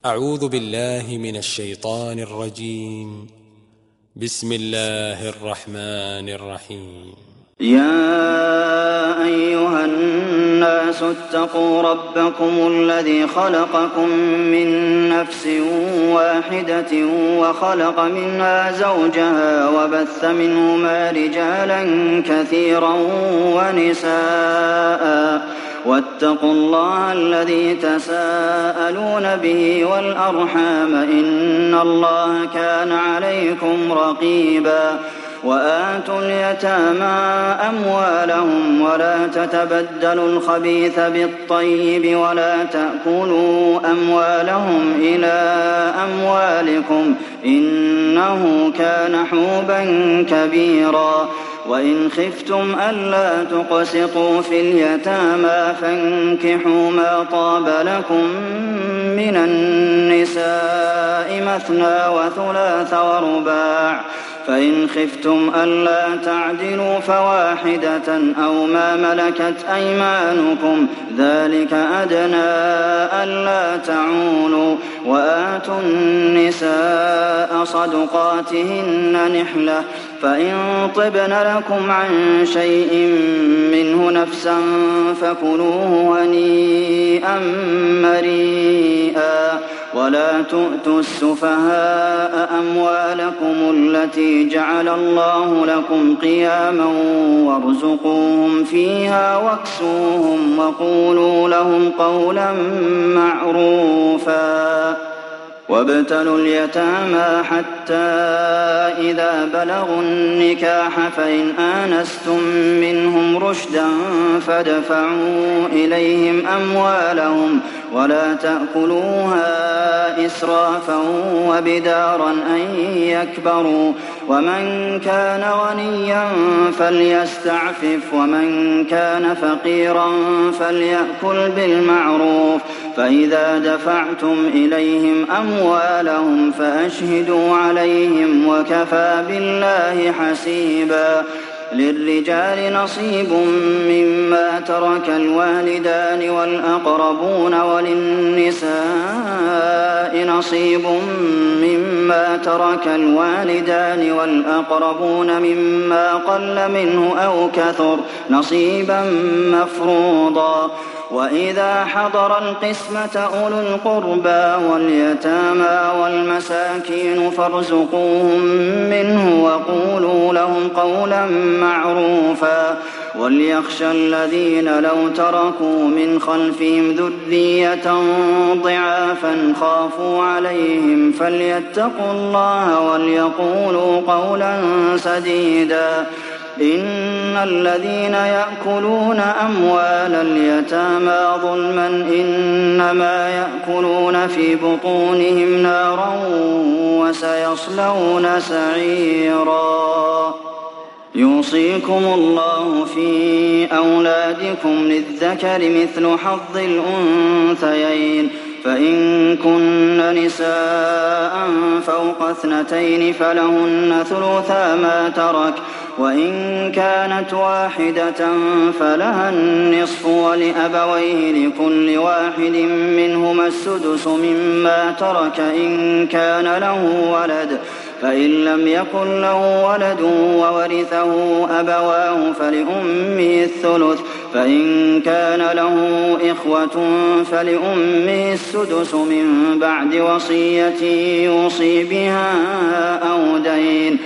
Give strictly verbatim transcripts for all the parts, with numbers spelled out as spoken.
أعوذ بالله من الشيطان الرجيم. بسم الله الرحمن الرحيم. يا أيها الناس اتقوا ربكم الذي خلقكم من نفس واحدة وخلق منها زوجها وبث منهما رجالا كثيرا ونساء واتقوا الله الذي تساءلون به والأرحام إن الله كان عليكم رقيبا وآتوا اليتامى أموالهم ولا تتبدلوا الخبيث بالطيب ولا تأكلوا أموالهم إلى أموالكم إنه كان حوبا كبيرا وإن خفتم ألا تقسطوا في اليتامى فانكحوا ما طاب لكم من النساء مثنى وثلاث ورباع فإن خفتم ألا تعدلوا فواحدة أو ما ملكت أيمانكم ذلك أدنى ألا تعولوا وآتوا النساء صدقاتهن نحلة فإن طبن لكم عن شيء منه نفسا فكلوه هنيئا مريئا ولا تؤتوا السفهاء أموالكم التي جعل الله لكم قياما وارزقوهم فيها واكسوهم وقولوا لهم قولا معروفا وابتلوا اليتامى حتى إذا بلغوا النكاح فإن آنستم منهم رشدا فادفعوا إليهم أموالهم ولا تأكلوها إسرافا وبدارا أن يكبروا ومن كان غنيا فليستعفف ومن كان فقيرا فليأكل بالمعروف فإذا دفعتم إليهم أموالهم فأشهدوا عليهم وكفى بالله حسيبا للرجال نصيب مما ترك الوالدان والأقربون وللنساء نصيب مما ترك الوالدان والأقربون مما قل منه أو كثر نصيبا مفروضا وإذا حضر القسمة أولو القربى واليتامى والمساكين فارزقوهم منه وقولوا لهم قولا معروفا وليخشى الذين لو تركوا من خلفهم ذرية ضعافا خافوا عليهم فليتقوا الله وليقولوا قولا سديدا إن الذين يأكلون أموال اليتامى ظلما إنما يأكلون في بطونهم نارا وسيصلون سعيرا يوصيكم الله في أولادكم للذكر مثل حظ الأنثيين فإن كن نساء فوق اثنتين فلهن ثلثا ما ترك وإن كانت واحدة فلها النصف ولأبويه لكل واحد منهما السدس مما ترك إن كان له ولد فإن لم يكن له ولد وورثه أبواه فلأمه الثلث فإن كان له إخوة فلأمه السدس من بعد وصية يوصي بها أو دين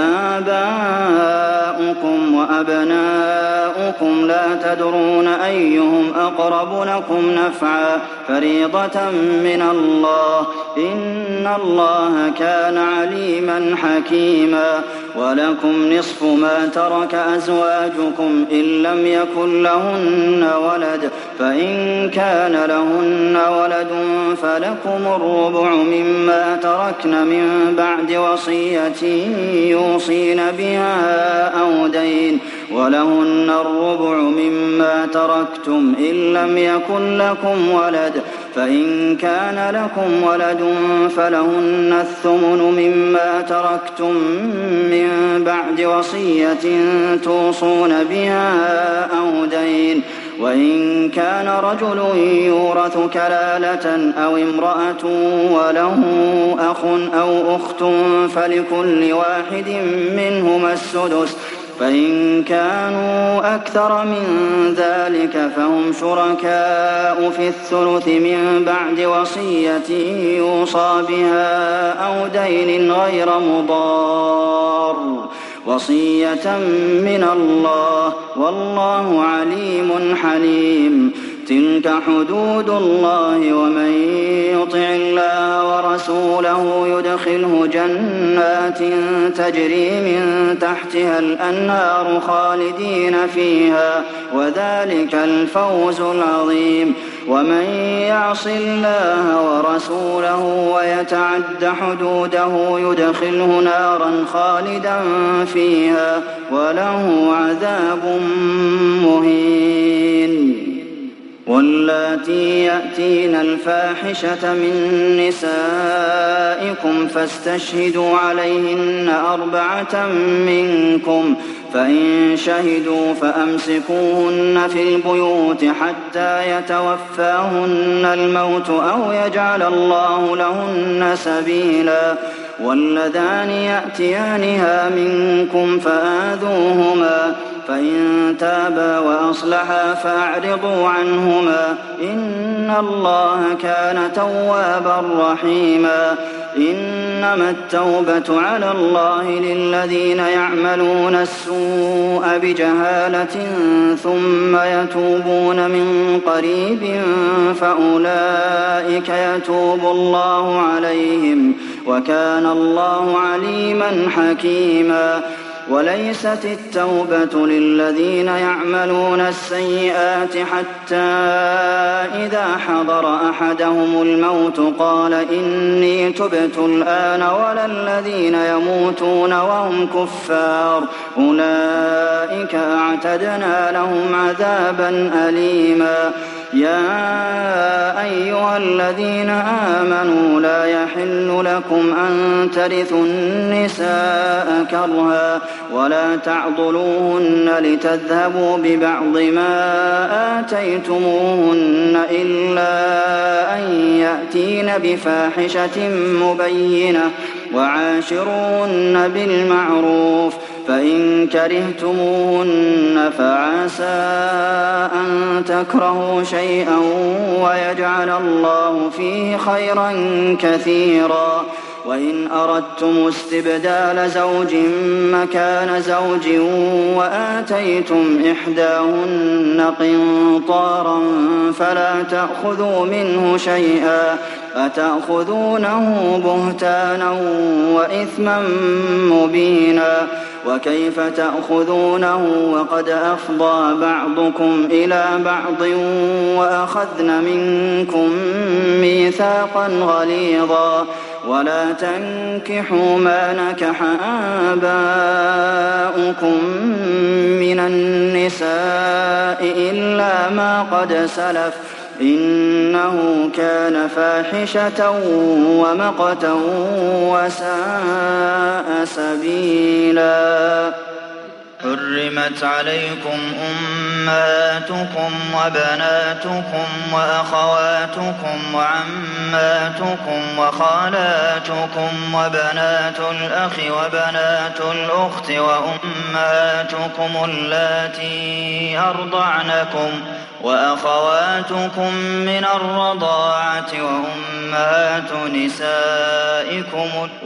آباؤكم وأبناؤكم لا تدرون أيهم أقرب لكم نفعا فريضة من الله إن الله كان عليما حكيما ولكم نصف ما ترك أزواجكم إن لم يكن لهن ولد فإن كان لهن ولد فلكم الربع مما تركن من بعد وصية يوصين بها أو دين ولهن الربع مما تركتم إن لم يكن لكم ولد فإن كان لكم ولد فلهن الثمن مما تركتم من بعد وصية توصون بها أو دين وإن كان رجل يورث كلالة أو امرأة وله أخ أو أخت فلكل واحد منهما السدس، فإن كانوا أكثر من ذلك فهم شركاء في الثلث من بعد وصية يوصى بها أو دين غير مضار، وصية من الله، والله عليم حليم. تلك حدود الله، ومن يطع الله ورسوله يدخله جنات تجري من تحتها الأنهار خالدين فيها، وذلك الفوز العظيم. ومن يعص الله ورسوله ويتعد حدوده يدخله نارا خالدا فيها، وله عذاب مهين. واللاتي يأتين الفاحشة من نسائكم فاستشهدوا عليهن أربعة منكم، فإن شهدوا فأمسكوهن في البيوت حتى يتوفاهن الموت أو يجعل الله لهن سبيلا. واللذان يأتيانها منكم فآذوهما، فإن تابا وأصلحا فأعرضوا عنهما، إن الله كان توابا رحيما. إنما التوبة على الله للذين يعملون السوء بجهالة ثم يتوبون من قريب فأولئك يتوب الله عليهم، وكان الله عليما حكيما. وليست التوبة للذين يعملون السيئات حتى إذا حضر أحدهم الموت قال إني تبت الآن، ولا الذين يموتون وهم كفار، أولئك أعتدنا لهم عذابا أليما. يا أيها الذين آمنوا لا يحل لكم أن ترثوا النساء كرها ولا تعضلوهن لتذهبوا ببعض ما آتيتموهن إلا أن يأتين بفاحشة مبينة، وعاشروهن بالمعروف، فإن كرهتموهن فعسى أن تكرهوا شيئا ويجعل الله فيه خيرا كثيرا. وإن أردتم استبدال زوج مكان زوج وآتيتم إحداهن قنطارا فلا تأخذوا منه شيئا، أتأخذونه بهتانا وإثما مبينا. وكيف تأخذونه وقد أفضى بعضكم إلى بعض وأخذن منكم ميثاقا غليظا. ولا تنكحوا ما نكح آباؤكم من النساء إلا ما قد سلف، إنه كان فاحشة ومقتا وساء سبيلا. حرمت عليكم أمهاتكم وبناتكم وأخواتكم وعماتكم وخالاتكم وبنات الأخ وبنات الأخت وأمهاتكم اللاتي أرضعنكم وأخواتكم من الرضاعة وأمهات نسائكم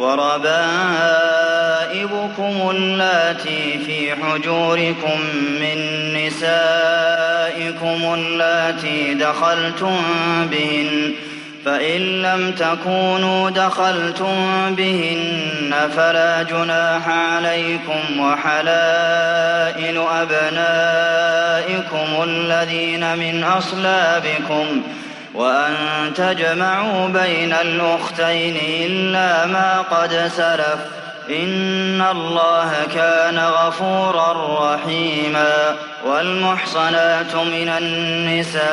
وربائبكم اللاتي في حجوركم من نسائكم اللاتي دخلتم بهن، فإن لم تكونوا دخلتم بهن فلا جناح عليكم، وحلائل أبنائكم الذين من أصلابكم، وأن تجمعوا بين الأختين إلا ما قد سلف، إن الله كان غفورا رحيما. والمحصنات من النساء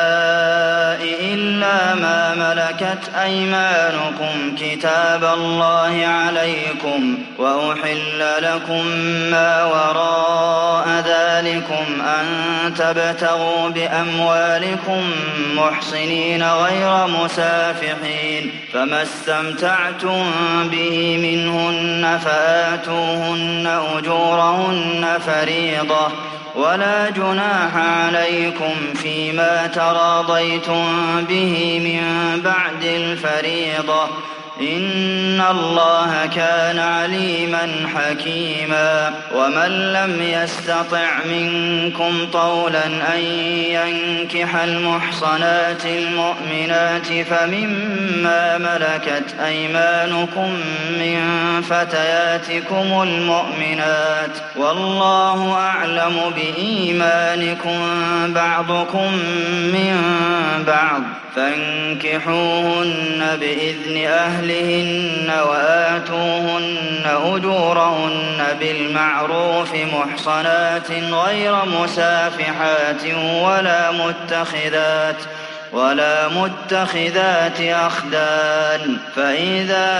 إلا ما ملكت أيمانكم كتاب الله عليكم وأحل لكم ما وراء ذلكم أن تبتغوا بأموالكم محصنين غير مسافحين فما استمتعتم به منهن فآتوهن أجورهن فريضة ولا جناح عليكم فيما تراضيتم به من بعد الفريضة إن الله كان عليما حكيما ومن لم يستطع منكم طولا أن ينكح المحصنات المؤمنات فمما ملكت أيمانكم من فتياتكم المؤمنات والله أعلم بإيمانكم بعضكم من بعض فانكحوهن بإذن أهلهن وآتوهن أجورهن بالمعروف محصنات غير مسافحات ولا متخذات ولا متخذات أخدان فإذا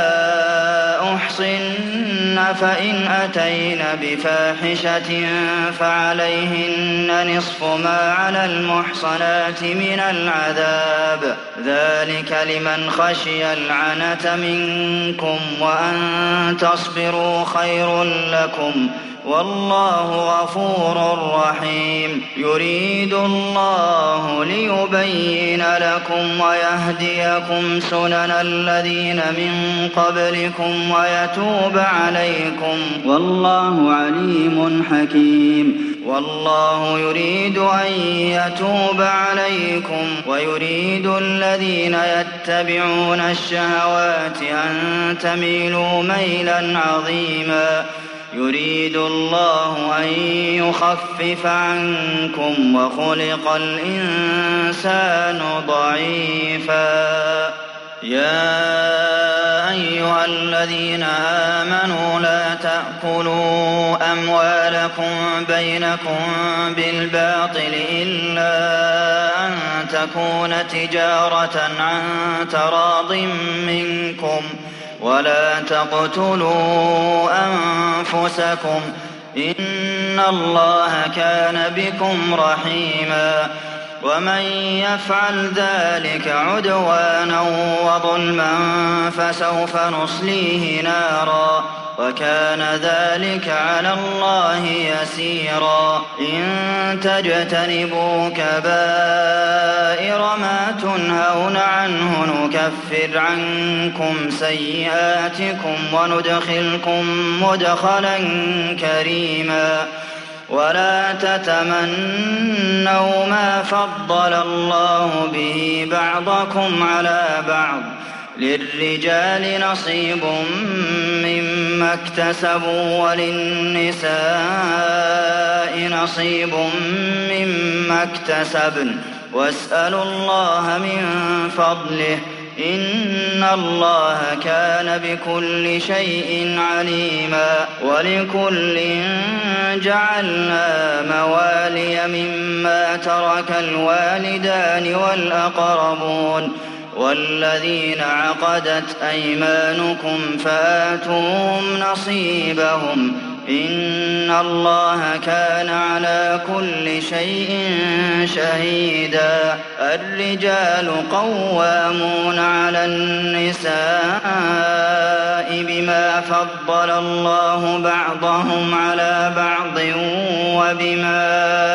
أحصن فإن أتين بفاحشة فعليهن نصف ما على المحصنات من العذاب ذلك لمن خشي العنة منكم وأن تصبروا خير لكم والله غفور رحيم يريد الله ليبين لكم ويهديكم سنن الذين من قبلكم ويتوب عليكم والله عليم حكيم والله يريد أن يتوب عليكم ويريد الذين يتبعون الشهوات أن تميلوا ميلا عظيما يريد الله أن يخفف عنكم وخلق الإنسان ضعيفا يا أيها الذين آمنوا لا تأكلوا أموالكم بينكم بالباطل إلا أن تكون تجارة عن تراض منكم ولا تقتلوا أنفسكم إن الله كان بكم رحيما ومن يفعل ذلك عدوانا وظلما فسوف نصليه نارا وكان ذلك على الله يسيرا إن تجتنبوا كبائر ما تنهون عنه نكفر عنكم سيئاتكم وندخلكم مدخلا كريما ولا تتمنوا ما فضل الله به بعضكم على بعض للرجال نصيب مما اكتسبوا وللنساء نصيب مما اكتسبن واسألوا الله من فضله إن الله كان بكل شيء عليما ولكل جعلنا موالي مما ترك الوالدان والأقربون والذين عقدت أيمانكم فآتوهم نصيبهم إن الله كان على كل شيء شهيدا الرجال قوامون على النساء بما فضل الله بعضهم على بعض وبما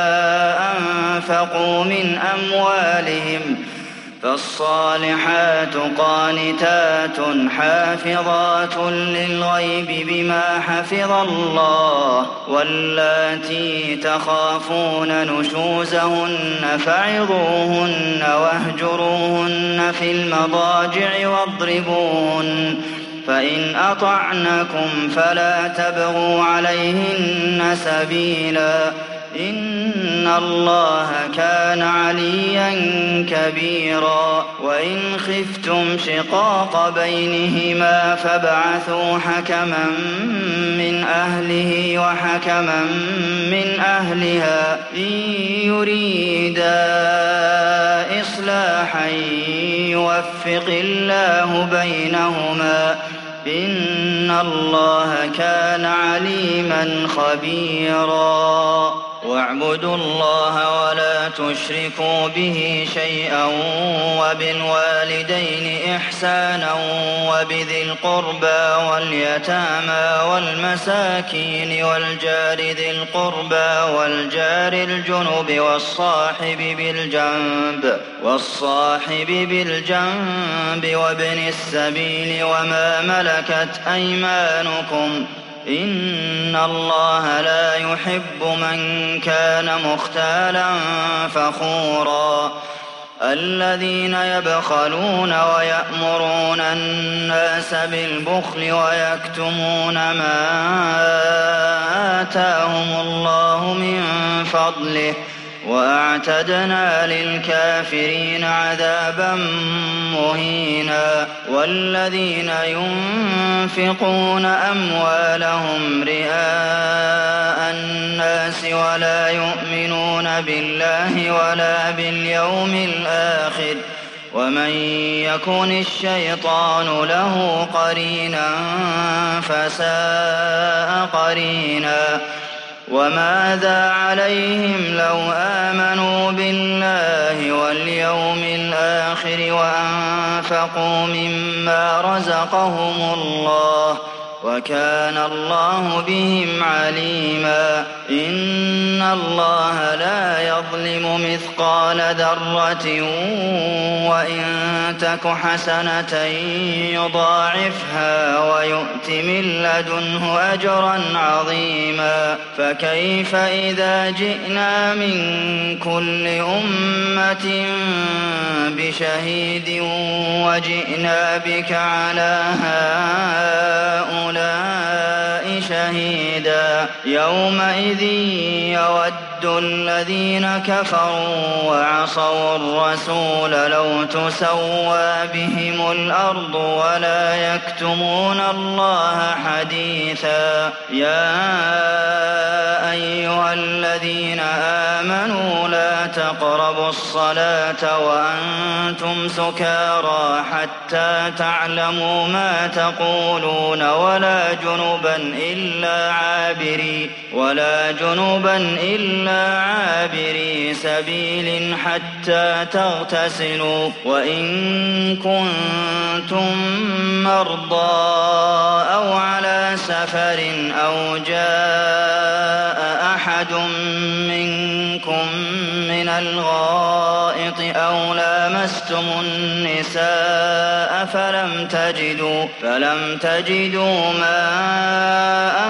أنفقوا من أموالهم فالصالحات قانتات حافظات للغيب بما حفظ الله واللاتي تخافون نشوزهن فعظوهن واهجروهن في المضاجع واضربوهن فإن أطعنكم فلا تبغوا عليهن سبيلا إن الله كان عليا كبيرا وإن خفتم شقاق بينهما فابعثوا حكما من أهله وحكما من أهلها إن يريدا إصلاحا يوفق الله بينهما إن الله كان عليما خبيرا واعبدوا الله ولا تشركوا به شيئا وبالوالدين إحسانا وبذي القربى واليتامى والمساكين والجار ذي القربى والجار الجنب والصاحب بالجنب والصاحب بالجنب وابن السبيل وما ملكت أيمانكم إن الله لا يحب من كان مختالا فخورا الذين يبخلون ويأمرون الناس بالبخل ويكتمون ما آتاهم الله من فضله وأعتدنا للكافرين عذابا مهينا والذين ينفقون أموالهم رئاء الناس ولا يؤمنون بالله ولا باليوم الآخر ومن يكن الشيطان له قرينا فساء قرينا وماذا عليهم لو آمنوا بالله واليوم الآخر وأنفقوا مما رزقهم الله وكان الله بهم عليما إن الله لا يظلم مثقال ذرة وإن تك حسنة يضاعفها ويؤت من لدنه أجرا عظيما فكيف إذا جئنا من كل أمة بشهيد وجئنا بك على هؤلاء شهيدا يومئذ يود الذين كفروا وعصوا الرسول لو تسوى بهم الأرض ولا يكتمون الله حديثا يا أيها الذين آمنوا لا تقربوا الصلاة وأنتم سكارى حتى تعلموا ما تقولون ولا جنبا إلا عابري ولا جنبا إلا عابري سبيل حتى تغتسلوا وإن كنتم مرضى أو على سفر أو جاء أحد منكم من الغائط أو لامستم النساء فلم تجدوا فلم تجدوا ماء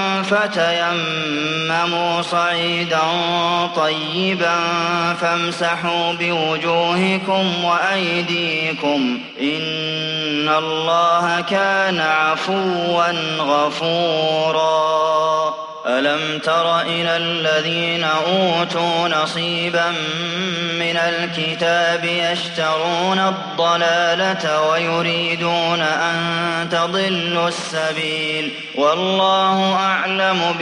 فتيمموا صعيدا طيبا فامسحوا بوجوهكم وأيديكم إن الله كان عفوا غفورا ألم تر إلى الذين أوتوا نصيبا من الكتاب يشترون الضلالة ويريدون أن تضلوا السبيل والله أعلم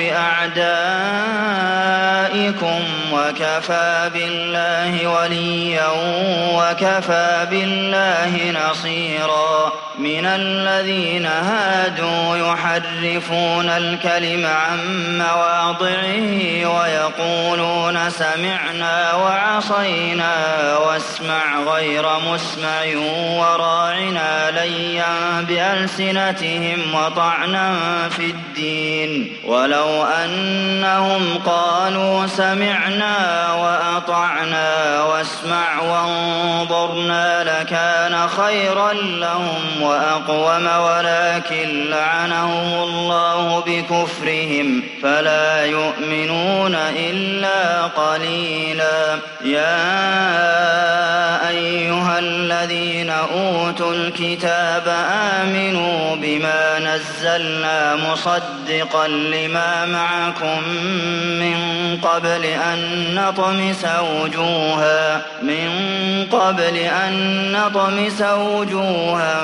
بأعدائكم وكفى بالله وليا وكفى بالله نصيرا من الذين هادوا يحرفون الكلم عن مواضعه ويقولون سمعنا وعصينا واسمع غير مسمع وراعنا ليا بألسنتهم وطعنا في الدين ولو أنهم قالوا سمعنا وأطعنا واسمع وانظرنا لكان خيرا لهم وأقوم ولكن لعنهم الله بكفرهم فلا يؤمنون إلا قليلا يا أيها الذين أوتوا الكتاب آمنوا بما نزلنا مصدقا لما معكم من قبل أن نطمس وجوها من قبل أن نطمس وجوها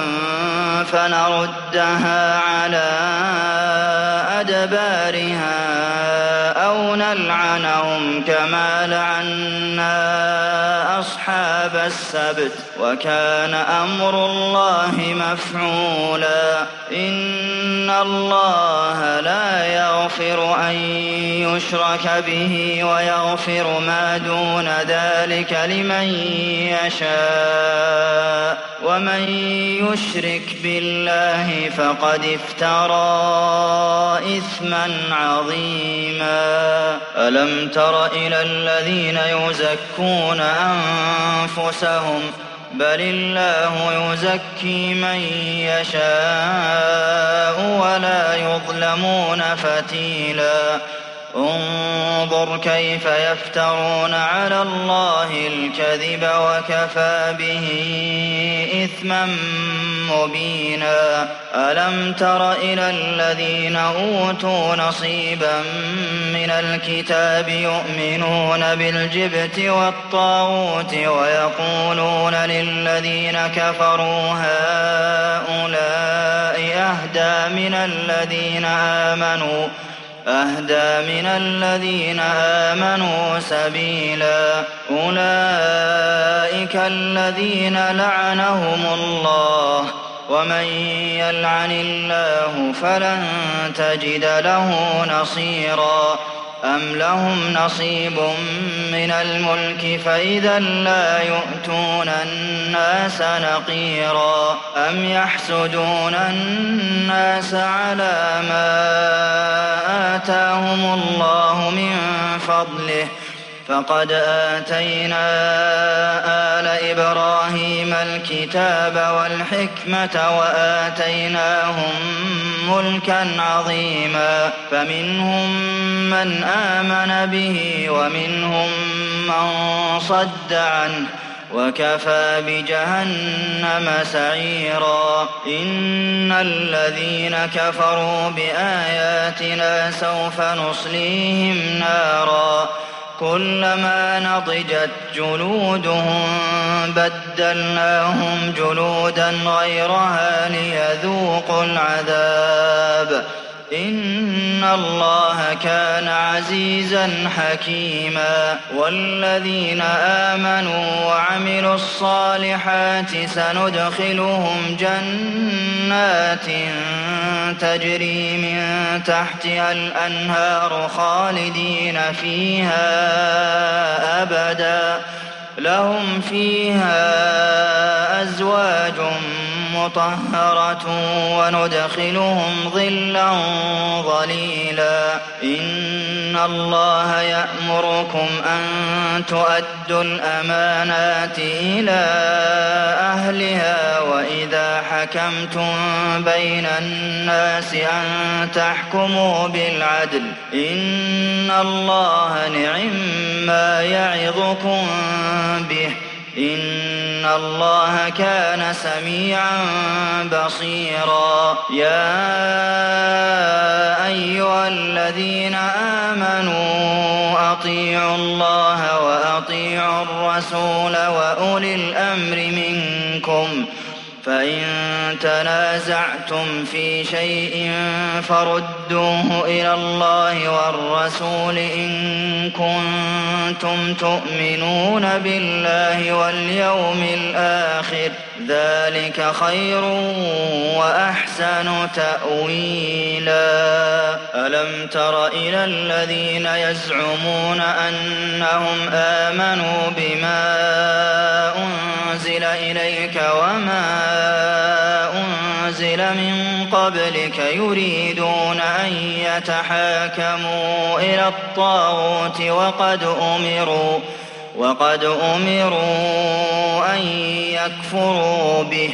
فنردها على أدبارها أو نلعنهم كما لعنا أصحاب السبت وكان أمر الله مفعولا إن الله لا يغفر أن يشرك به ويغفر ما دون ذلك لمن يشاء ومن يشرك بالله فقد افترى إثما عظيما ألم تر إلى الذين يزكون أنفسهم بل الله يزكي من يشاء ولا يظلمون فتيلا انظر كيف يفترون على الله الكذب وكفى به إثما مبينا ألم تر إلى الذين أوتوا نصيبا من الكتاب يؤمنون بالجبت والطاغوت ويقولون للذين كفروا هؤلاء أهدى من الذين آمنوا أهدى من الذين آمنوا سبيلا أولئك الذين لعنهم الله ومن يلعن الله فلن تجد له نصيرا أم لهم نصيب من الملك فإذا لا يؤتون الناس نقيرا أم يحسدون الناس على ما آتاهم الله من فضله فقد آتينا آل إبراهيم الكتاب والحكمة وآتيناهم ملكا عظيما فمنهم من آمن به ومنهم من صد عنه وكفى بجهنم سعيرا إن الذين كفروا بآياتنا سوف نصليهم نارا كلما نضجت جلودهم بدلناهم جلودا غيرها ليذوقوا العذاب إن الله كان عزيزا حكيما والذين آمنوا وعملوا الصالحات سندخلهم جنات تجري من تحتها الأنهار خالدين فيها أبدا لهم فيها أزواج مطهرة وندخلهم ظلا ظليلا إن الله يأمركم أن تؤدوا الأمانات إلى أهلها وإذا حكمتم بين الناس أن تحكموا بالعدل إن الله نعما يعظكم به إن الله كان سميعا بصيرا يا أيها الذين آمنوا أطيعوا الله وأطيعوا الرسول وأولي الأمر منكم فإن تنازعتم في شيء فردوه إلى الله والرسول إن كنتم تؤمنون بالله واليوم الآخر ذلك خير وأحسن تأويلا ألم تر إلى الذين يزعمون أنهم آمنوا بما أنزل إليك وما أنزل من قبلك يريدون أن يتحاكموا إلى الطاغوت وقد أمروا وقد أمروا أن يكفروا به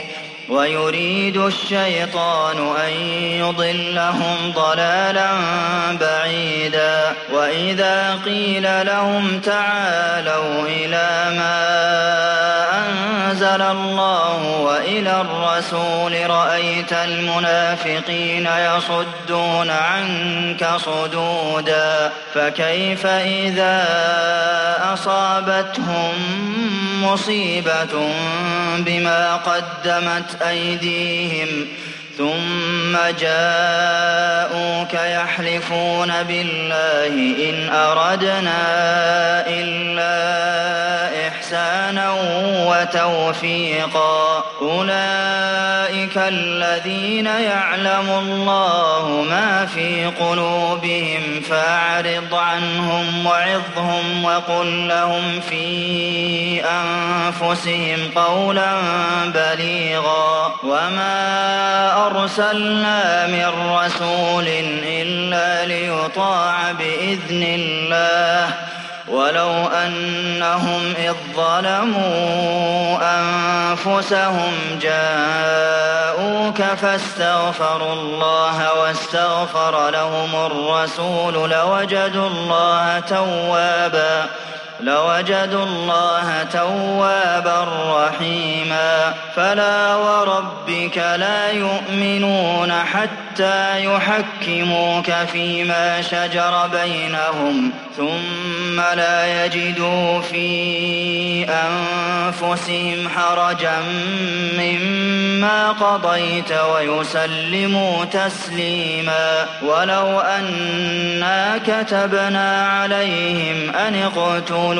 ويريد الشيطان أن يضلهم ضلالا بعيدا وإذا قيل لهم تعالوا إلى ما أنزل الله وإلى الرسول رأيت المنافقين يصدون عنك صدودا فكيف إذا أصابتهم مصيبة بما قدمت أيديهم ثم جاءوك يحلفون بالله إن أردنا إلا إحسانا وتوفيقا أولئك الذين يعلم الله ما في قلوبهم فأعرض عنهم وعظهم وقل لهم في أنفسهم قولا بليغا وما أرسلنا من رسول إلا ليطاع بإذن الله ولو أنهم إذ ظلموا أنفسهم جاءوك فاستغفروا الله واستغفر لهم الرسول لوجدوا الله توابا لوجدوا الله توابا رحيما فلا وربك لا يؤمنون حتى يحكموك فيما شجر بينهم ثم لا يجدوا في أنفسهم حرجا مما قضيت ويسلموا تسليما ولو أنا كتبنا عليهم أن اقتلوا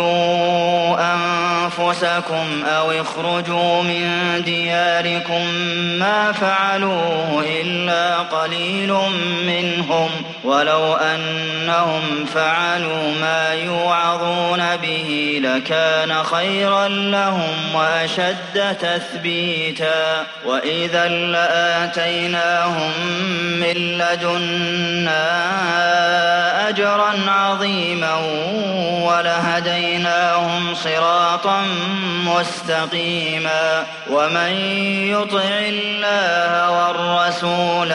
أنفسكم أو اخرجوا من دياركم ما فعلوه إلا قليل منهم ولو أنهم فعلوا ما يوعظون به لكان خيرا لهم وأشد تثبيتا وإذا لآتيناهم من لدنا أجرا عظيما ولهديناهم صراطا مستقيما ومن يطع الله والرسول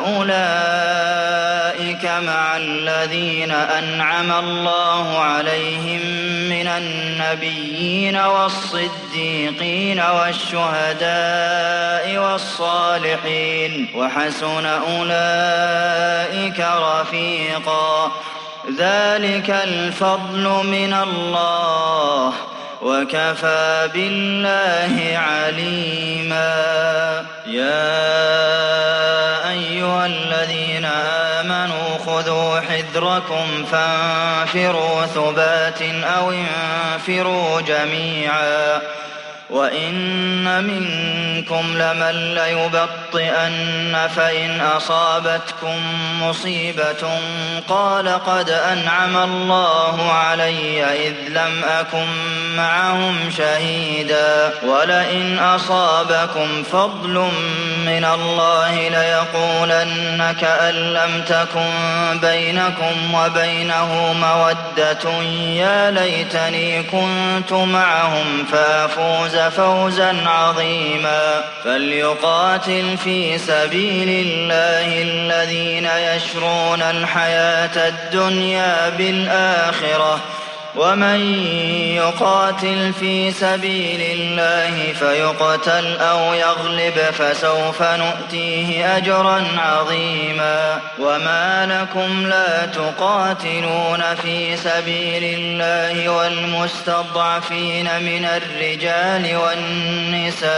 فأولئك مع الذين أنعم الله عليهم من النبيين والصديقين والشهداء والصالحين وحسن أولئك رفيقا ذلك الفضل من الله وكفى بالله عليما يا أيها الذين آمنوا خذوا حذركم فانفروا ثبات أو انفروا جميعا وإن منكم لمن ليبطئن فإن أصابتكم مصيبة قال قد أنعم الله علي إذ لم أكن معهم شهيدا ولئن أصابكم فضل من الله ليقولن كأن لم تكن بينكم وبينه مودة يا ليتني كنت معهم فأفوز فوزا عظيما فليقاتل في سبيل الله الذين يشرون الحياة الدنيا بالآخرة ومن يقاتل في سبيل الله فيقتل أو يغلب فسوف نؤتيه أجرا عظيما وما لكم لا تقاتلون في سبيل الله والمستضعفين من الرجال والنساء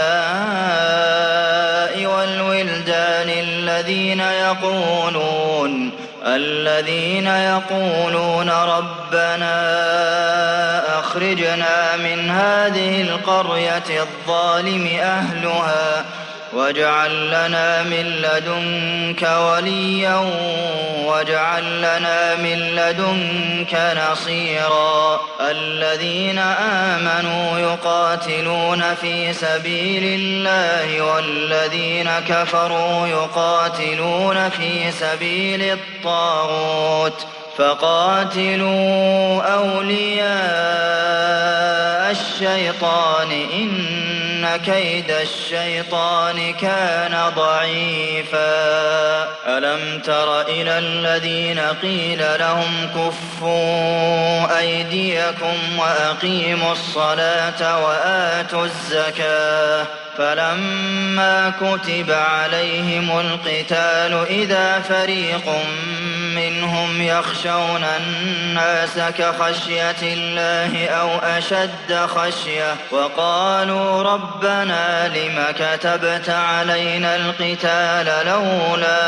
والولدان الذين يقولون الذين يقولون ربنا أخرجنا من هذه القرية الظالم أهلها واجعل لنا من لدنك وليا واجعل لنا من لدنك نصيرا الذين آمنوا يقاتلون في سبيل الله والذين كفروا يقاتلون في سبيل الطاغوت فقاتلوا أولياء الشيطان إن كيد الشيطان كان ضعيفا ألم تر إلى الذين قيل لهم كفوا أيديكم وأقيموا الصلاة وآتوا الزكاة فلما كتب عليهم القتال إذا فريق منهم يخشون الناس كخشية الله أو أشد خشية وقالوا ربنا لم كتبت علينا القتال لولا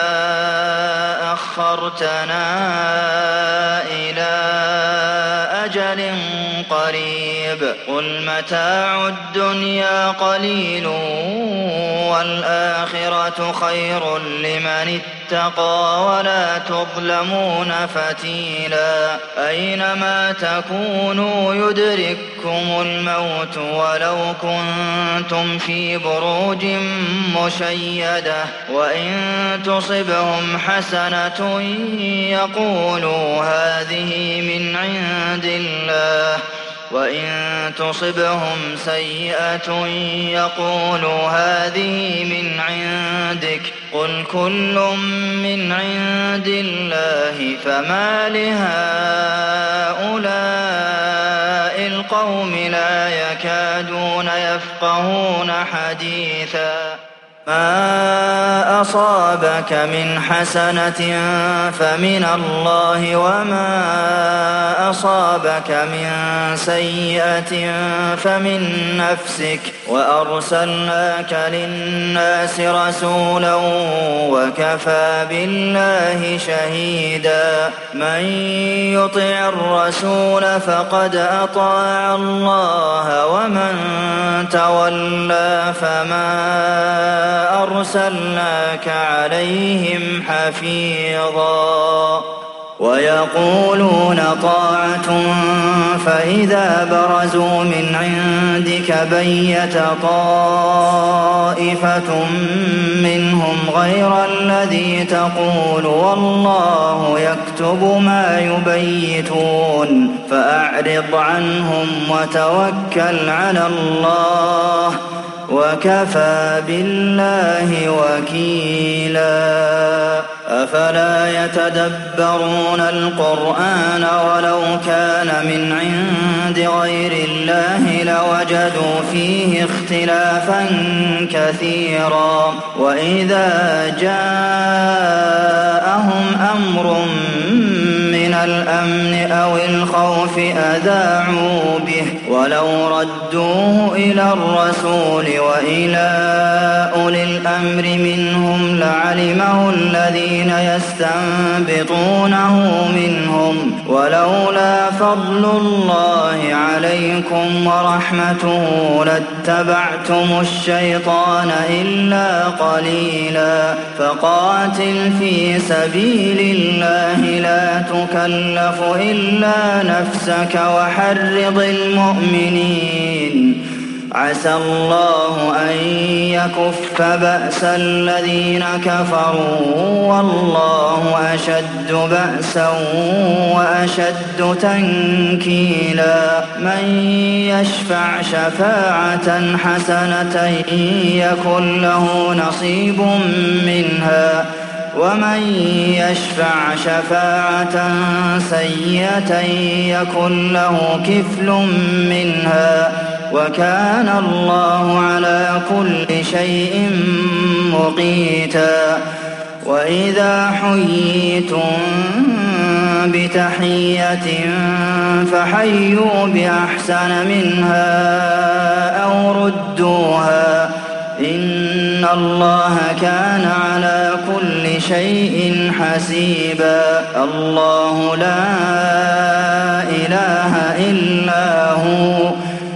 أخرتنا إلى أجل قريب قل متاع الدنيا قليل والآخرة خير لمن اتقى ولا تظلمون فتيلا أينما تكونوا يدرككم الموت ولو كنتم في بروج مشيدة وإن تصبهم حسنة يقولوا هذه من عند الله وإن تصبهم سيئة يقولوا هذه من عندك قل كل من عند الله فما لهؤلاء القوم لا يكادون يفقهون حديثا ما أصابك من حسنة فمن الله وما أصابك من سيئة فمن نفسك وأرسلناك للناس رسولا وكفى بالله شهيدا من يطع الرسول فقد أطاع الله ومن تولى فما أرسلناك عليهم حفيظا ويقولون طاعة فإذا برزوا من عندك بيت طائفة منهم غير الذي تقول والله يكتب ما يبيتون فأعرض عنهم وتوكل على الله وكفى بالله وكيلا أفلا يتدبرون القرآن ولو كان من عند غير الله لوجدوا فيه اختلافا كثيرا وإذا جاءهم أمر من الأمن أو الخوف أذاعوا به ولو ردوه إلى الرسول وإلى أولي الأمر منهم لعلمه الذين يستنبطونه منهم ولولا فضل الله عليكم ورحمته لاتبعتم الشيطان إلا قليلا فقاتل في سبيل الله لا تكلف إلا نفسك وحرض المؤمنين عسى الله أن يكف بأس الذين كفروا والله أشد بأسا وأشد تنكيلا من يشفع شفاعة حسنة يكن له نصيب منها ومن يشفع شفاعة سيئة يكن له كفل منها وكان الله على كل شيء مقيتا وإذا حييتم بتحية فحيوا بأحسن منها أو ردوها إن الله كان على كل شيء حسيبا الله لا إله إلا هو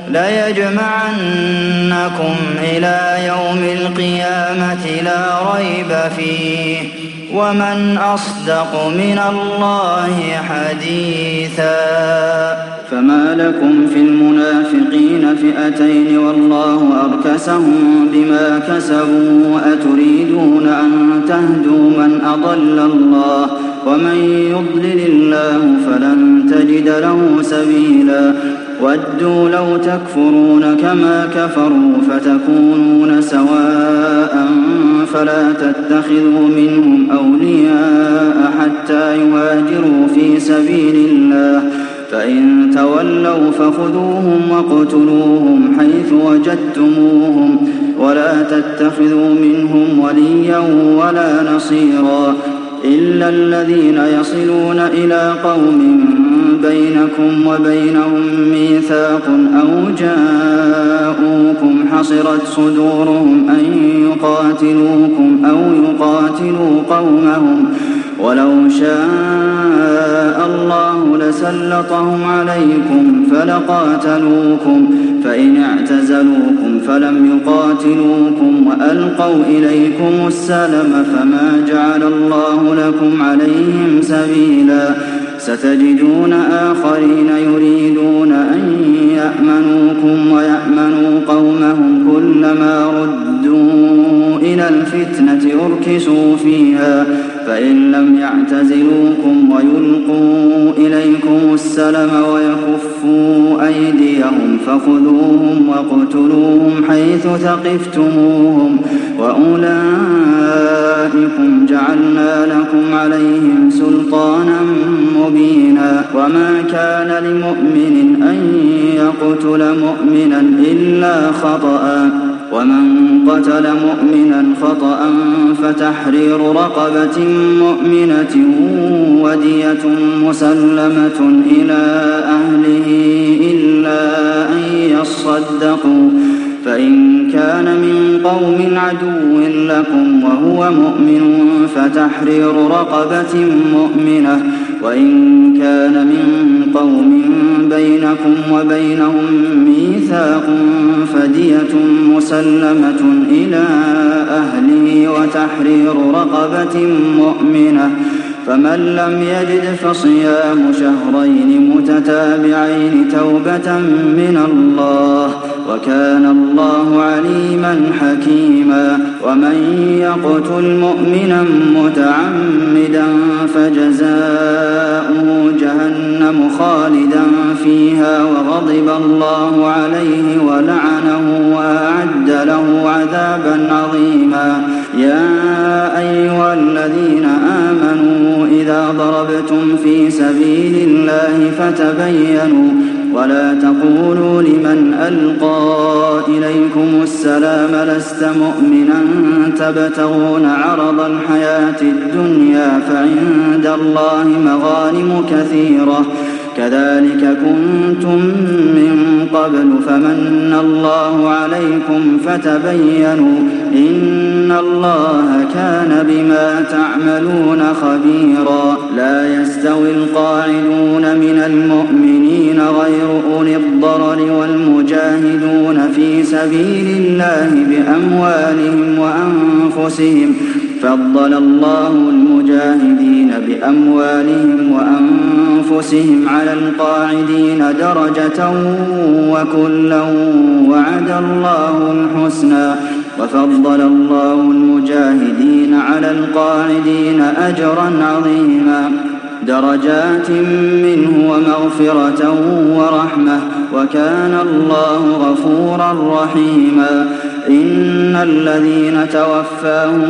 ليجمعنكم إلى يوم القيامة لا ريب فيه ومن أصدق من الله حديثا فما لكم في المنافقين فئتين والله أركسهم بما كسبوا أتريدون أن تهدوا من أضل الله ومن يضلل الله فلن تجد له سبيلا وَدُّوا لَوْ تَكْفُرُونَ كَمَا كَفَرُوا فَتَكُونُونَ سَوَاءً فَلَا تَتَّخِذُوا مِنْهُمْ أَوْلِيَاءَ حَتَّىٰ يُهَاجِرُوا فِي سَبِيلِ اللَّهِ فَإِن تَوَلَّوْا فَخُذُوهُمْ وَاقْتُلُوهُمْ حَيْثُ وَجَدتُّمُوهُمْ وَلَا تَتَّخِذُوا مِنْهُمْ وَلِيًّا وَلَا نَصِيرًا إِلَّا الَّذِينَ يَصِلُونَ إِلَىٰ قَوْمٍ بَيْنَكُمْ وَبَيْنَهُم مِّيثَاقٌ أَوْ جَاءُوكُمْ حَصِرَتْ صُدُورُهُمْ أَن يُقَاتِلُوكُمْ أَوْ يُقَاتِلُوا قَوْمَهُمْ وَلَوْ شَاءَ اللَّهُ لَسَلَّطَهُمْ عَلَيْكُمْ فَلَقَاتَلُوكُمْ فَإِنِ اعْتَزَلُوكُمْ فَلَمْ يُقَاتِلُوكُمْ وَأَلْقَوْا إِلَيْكُمُ السَّلَمَ فَمَا جَعَلَ اللَّهُ لَكُمْ عَلَيْهِمْ سَبِيلًا سَتَجِدُونَ آخَرِينَ يُرِيدُونَ أَن يَأْمَنُوكُمْ وَيَأْمَنُوا قَوْمَهُمْ كُلَّمَا رُدُّوا إِلَى الْفِتْنَةِ أُرْكِسُوا فِيهَا فَإِن لَّمْ يَعْتَزِلُوكُمْ وَيُلْقُوا إِلَيْكُمُ السَّلَمَ وَيَكُفُّوا أَيْدِيَهُمْ فَخُذُوهُمْ وَاقْتُلُوهُمْ حَيْثُ ثَقِفْتُمُوهُمْ وَأُولَٰئِكُمْ جَعَلْنَا لَكُمْ عَلَيْهِمْ سُلْطَانًا مُّبِينًا وَمَا كَانَ لِمُؤْمِنٍ أَن يَقْتُلَ مُؤْمِنًا إِلَّا خَطَأً وَمَن قَتَلَ مُؤْمِنًا خَطَأً فَتَحْرِيرُ رَقَبَةٍ مُّؤْمِنَةٍ وَدِيَةٌ مُّسَلَّمَةٌ إِلَىٰ أَهْلِهِ إِلَّا أَن يَصَّدَّقُوا فَإِن كَانَ مِن قَوْمٍ عَدُوٍّ لَّكُمْ وَهُوَ مُؤْمِنٌ فَتَحْرِيرُ رَقَبَةٍ مُّؤْمِنَةٍ وَإِن كَانَ مِن قَوْمٍ بَيْنَكُمْ وَبَيْنَهُم مِّيثَاقٌ فَدِيَةٌ مُّسَلَّمَةٌ إِلَىٰ أَهْلِهِ وَتَحْرِيرُ رَقَبَةٍ مُّؤْمِنَةٍ فَمَن لَّمْ يَجِدْ فَصِيَامُ شَهْرَيْنِ مُتَتَابِعَيْنِ تَوْبَةً مِّنَ اللَّهِ ۗ وَكَانَ اللَّهُ عَلِيمًا حَكِيمًا وَمَن يَقْتُلْ مُؤْمِنًا مُّتَعَمِّدًا فَجَزَاؤُهُ جَهَنَّمُ خَالِدًا فِيهَا وَغَضِبَ اللَّهُ عَلَيْهِ وَلَعَنَهُ وَأَعَدَّ لَهُ عَذَابًا عَظِيمًا يَا أَيُّهَا الَّذِينَ آمَنُوا إِذَا ضَرَبْتُمْ فِي سَبِيلِ اللَّهِ فَتَبَيَّنُوا وَلَا تَقُولُوا لِمَنْ أَلْقَىٰ إِلَيْكُمُ السَّلَامَ لَسْتَ مُؤْمِنًا تَبْتَغُونَ عَرَضَ الْحَيَاةِ الدُّنْيَا فَعِندَ اللَّهِ مَغَانِمُ كَثِيرَةٌ ۚ كَذَٰلِكَ كُنتُم مِّن قَبْلُ فَمَنَّ اللَّهُ عَلَيْكُمْ فَتَبَيَّنُوا ۚ إِنَّ اللَّهَ كَانَ بِمَا تَعْمَلُونَ خَبِيرًا لَّا يَسْتَوِي الْقَاعِدُونَ مِنَ الْمُؤْمِنِينَ غَيْرُ أُولِي الضَّرَرِ وَالْمُجَاهِدُونَ فِي سَبِيلِ اللَّهِ بِأَمْوَالِهِمْ وَأَنفُسِهِمْ ۚ فَضَّلَ اللَّهُ الْمُجَاهِدِينَ بِأَمْوَالِهِمْ وَأَنفُسِهِمْ عَلَى الْقَاعِدِينَ دَرَجَةً ۚ وَكُلًّا وَعَدَ اللَّهُ الْحُسْنَىٰ ۚ وَفَضَّلَ اللَّهُ الْمُجَاهِدِينَ عَلَى الْقَاعِدِينَ أَجْرًا عَظِيمًا دَرَجَاتٍ مِّنْهُ وَمَغْفِرَةً وَرَحْمَةً ۚ وَكَانَ اللَّهُ غَفُورًا رَّحِيمًا إِنَّ الَّذِينَ تَوَفَّاهُمُ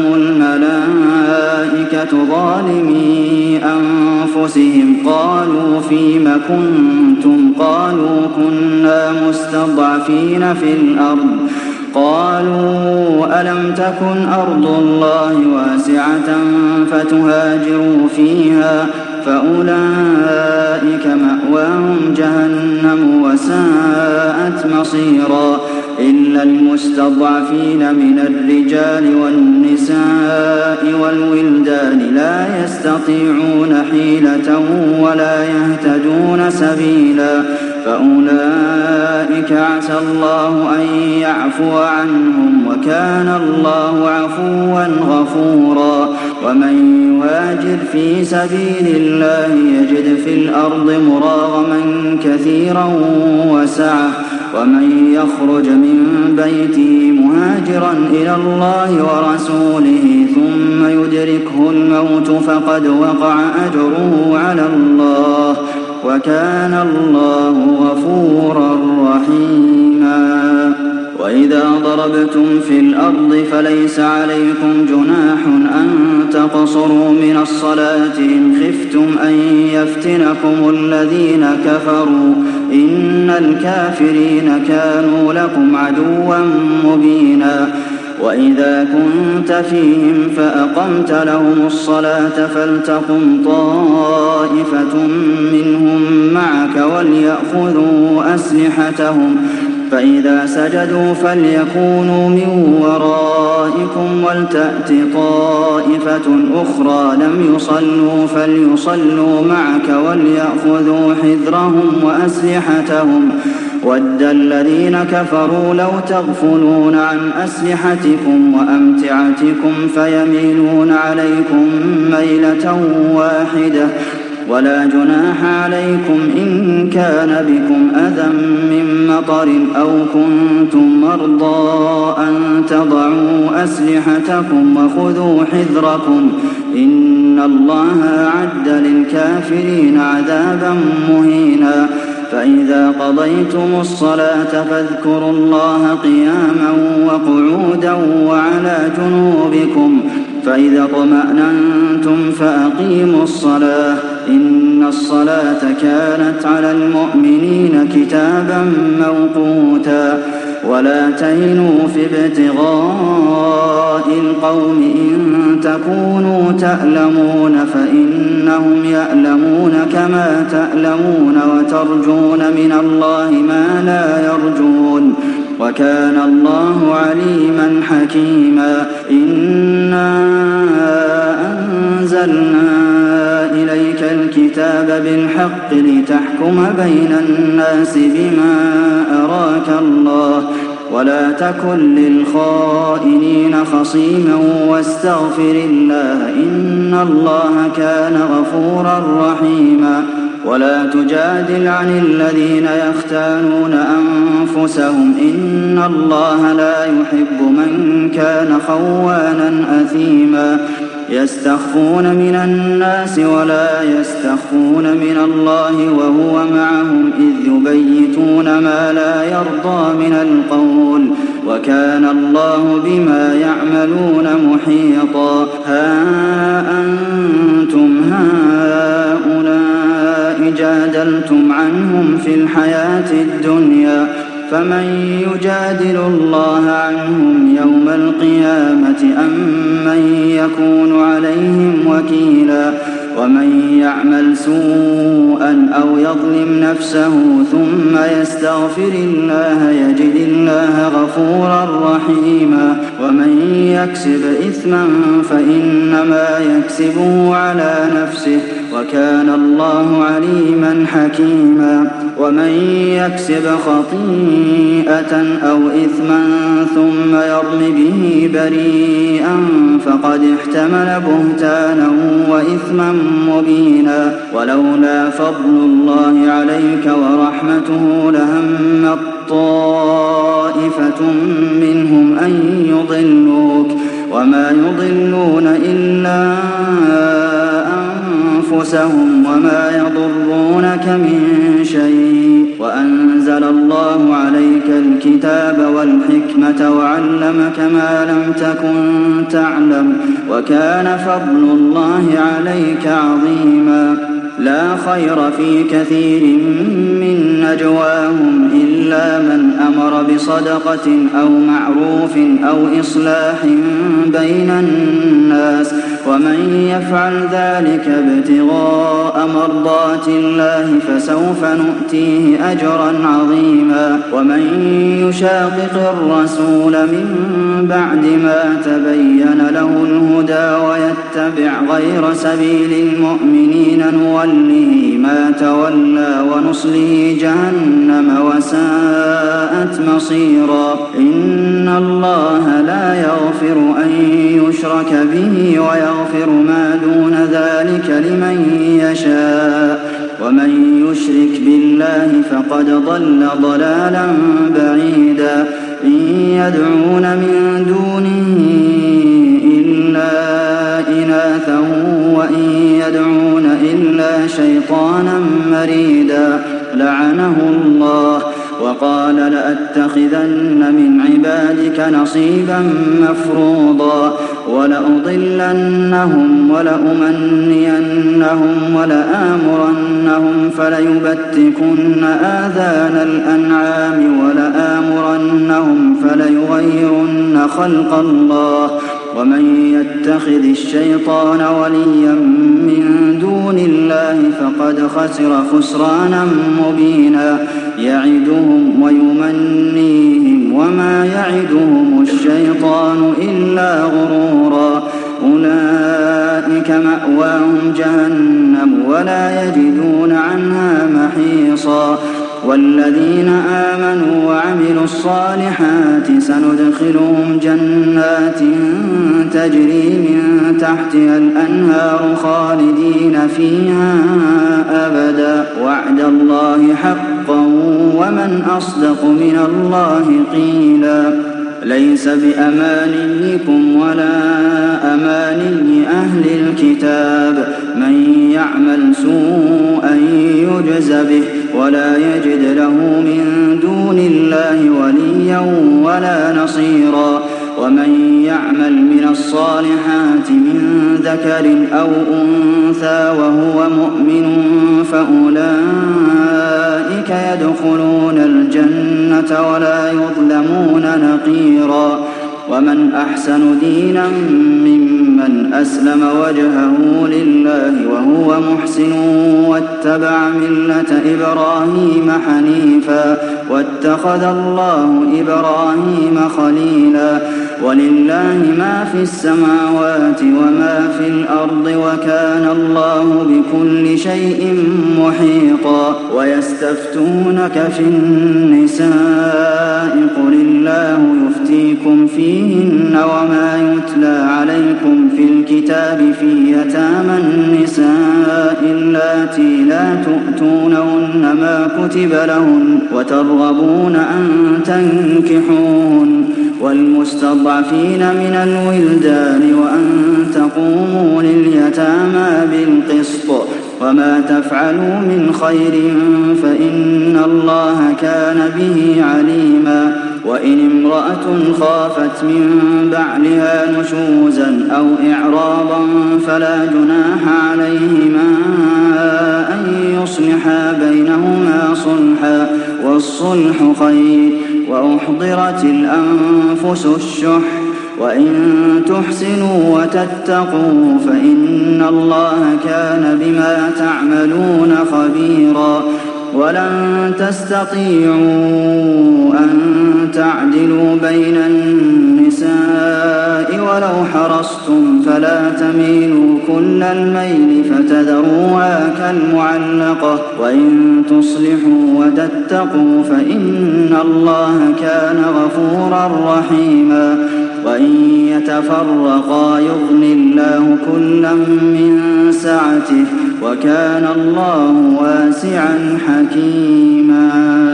الْمَلَائِكَةُ ظَالِمِي أَنفُسِهِمْ قَالُوا فِيمَ كُنتُمْ ۖ قَالُوا كُنَّا مُسْتَضْعَفِينَ فِي الْأَرْضِ ۚ قَالُوا أَلَمْ تَكُنْ أَرْضُ اللَّهِ وَاسِعَةً فَتُهَاجِرُوا فِيهَا ۚ فَأُولَٰئِكَ مَأْوَاهُمْ جَهَنَّمُ ۖ وَسَاءَتْ مَصِيرًا إِلَّا الْمُسْتَضْعَفِينَ مِنَ الرِّجَالِ وَالنِّسَاءِ وَالْوِلْدَانِ لَا يَسْتَطِيعُونَ حِيلَةً وَلَا يَهْتَدُونَ سَبِيلًا فَأُولَٰئِكَ عَسَى اللَّهُ أَن يَعْفُوَ عَنْهُمْ ۚ وَكَانَ اللَّهُ عَفُوًّا غَفُورًا وَمَن يُهَاجِرْ فِي سَبِيلِ اللَّهِ يَجِدْ فِي الْأَرْضِ مُرَاغَمًا كَثِيرًا وَسَعَةً ۚ وَمَن يَخْرُجْ مِن بَيْتِهِ مُهَاجِرًا إِلَى اللَّهِ وَرَسُولِهِ ثُمَّ يُدْرِكْهُ الْمَوْتُ فَقَدْ وَقَعَ أَجْرُهُ عَلَى اللَّهِ ۚ وكان الله غفورا رحيما وإذا ضربتم في الأرض فليس عليكم جناح أن تقصروا من الصلاة إن خفتم أن يفتنكم الذين كفروا إن الكافرين كانوا لكم عدوا مبينا وإذا كنت فيهم فأقمت لهم الصلاة فلتقم طائفة منهم معك وليأخذوا أسلحتهم فإذا سجدوا فليكونوا من ورائكم ولتأت طائفة أخرى لم يصلوا فليصلوا معك وليأخذوا حذرهم وأسلحتهم وَدَّ الَّذِينَ كَفَرُوا لَوْ تَغْفُلُونَ عَنْ أَسْلِحَتِكُمْ وَأَمْتِعَتِكُمْ فَيَمِيلُونَ عَلَيْكُم مَّيْلَةً وَاحِدَةً ولا جناح عليكم إن كان بكم أذى من مطر أو كنتم مرضى أن تضعوا أسلحتكم وخذوا حذركم إن الله أعد للكافرين عذابا مهينا فإذا قضيتم الصلاة فاذكروا الله قياما وقعودا وعلى جنوبكم فإذا اطمأننتم فأقيموا الصلاة إن الصلاة كانت على المؤمنين كتابا موقوتا ولا تهنوا في ابتغاء القوم إن تكونوا تألمون فإنهم يألمون كما تألمون وترجون من الله ما لا يرجون وكان الله عليما حكيما إنا أنزلنا إليك الكتاب بالحق لتحكم بين الناس بما أراك الله ولا تكن للخائنين خصيما واستغفر الله إن الله كان غفورا رحيما ولا تجادل عن الذين يختانون أنفسهم إن الله لا يحب من كان خوانا أثيما يستخفون من الناس ولا يستخفون من الله وهو معهم إذ يبيتون ما لا يرضى من القول وكان الله بما يعملون محيطا ها أنتم هؤلاء جادلتم عنهم في الحياة الدنيا فمن يجادل الله عنهم يوم القيامة أم من يكون عليهم وكيلا ومن يعمل سوءا أو يظلم نفسه ثم يستغفر الله يجد الله غفورا رحيما ومن يكسب إثما فإنما يكسبه على نفسه وكان الله عليما حكيما ومن يكسب خطيئة أو إثما ثم يرم به بريئا فقد احتمل بهتانا وإثما مبينا ولولا فضل الله عليك ورحمته لهم طائفة منهم أن يضلوك وما يضلون إلا أنفسهم وما يضرونك من شيء وأنزل الله عليك الكتاب والحكمة وعلمك ما لم تكن تعلم وكان فضل الله عليك عظيما لا خير في كثير من نجواهم إلا من أمر بصدقة أو معروف أو إصلاح بين الناس ومن يفعل ذلك ابتغاء مرضات الله فسوف نؤتيه أجرا عظيما ومن يشاقق الرسول من بعد ما تبين له الهدى ويتبع غير سبيل المؤمنين نوله ما تولى ونصله جهنم وساءت مصيرا إن الله لا يغفر أن يشرك به ويغفر ما دون ذلك لمن يشاء ومن يشرك بالله فقد ضل ضلالا بعيدا إن يدعون من دونه إلا إناثا إناثا وإن يدعون إلا شيطانا مريدا لعنه الله وقال لأتخذن من عبادك نصيبا مفروضا ولأضلنهم ولأمنينهم ولآمرنهم فليبتكن آذان الأنعام ولآمرنهم فليغيرن خلق الله ومن يتخذ الشيطان وليا من دون الله فقد خسر خسرانا مبينا يعدهم ويمنيهم وما يعدهم الشيطان إلا غرورا أولئك مأواهم جهنم ولا يجدون عنها محيصا والذين آمنوا وعملوا الصالحات سندخلهم جنات تجري من تحتها الأنهار خالدين فيها أبدا وعد الله حقا ومن أصدق من الله قيلا ليس بأمانيكم ولا أماني أهل الكتاب من يعمل سوءا يجز به ولا يجد له من دون الله وليا ولا نصيرا ومن يعمل من الصالحات من ذكر أو أنثى وهو مؤمن فأولئك يدخلون الجنة ولا يظلمون نقيرا ومن أحسن دينا ممن أسلم وجهه لله وهو محسن واتبع ملة إبراهيم حنيفا واتخذ الله إبراهيم خليلا ولله ما في السماوات وما في الأرض وكان الله بكل شيء محيطا ويستفتونك في النساء قل الله يفتيكم فيهن وما يتلى عليكم في الكتاب في يتامى النساء اللاتي لا تؤتونهن ما كتب لهن وترغبون أن تنكحوهن والمستضعفين من الولدان وأن تقوموا لليتامى بالقسط وما تفعلوا من خير فإن الله كان به عليما وإن امرأة خافت من بعلها نشوزا أو إعراضا فلا جناح عليهما أن يصلحا بينهما صلحا والصلح خير وأحضرت الأنفس الشح وإن تحسنوا وتتقوا فإن الله كان بما تعملون خبيرا ولن تستطيعوا أن تعدلوا بين النساء ولو حرصتم فلا تميلوا كل الميل فتذروها كالمعلقة وإن تصلحوا وتتقوا فإن الله كان غفورا رحيما وإن يتفرقا يغن الله كلا من سعته وكان الله واسعا حكيما